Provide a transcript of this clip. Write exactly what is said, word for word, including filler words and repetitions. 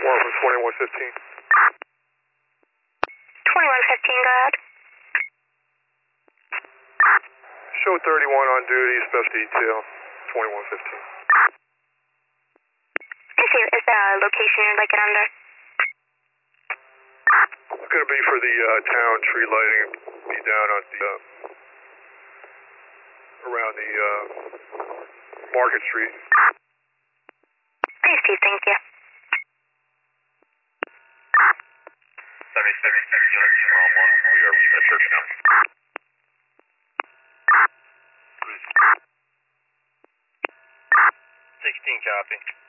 One from twenty-one fifteen. twenty-one fifteen, go ahead. Show thirty-one on duty, special detail, twenty-one fifteen. I see. Is there a location you'd like it under? It's going to be for the uh, town tree lighting. Be down on the, uh, around the uh, Market Street. I see, thank you. seventy-seven, unit two one one, we are leaving the church now. sixteen copy.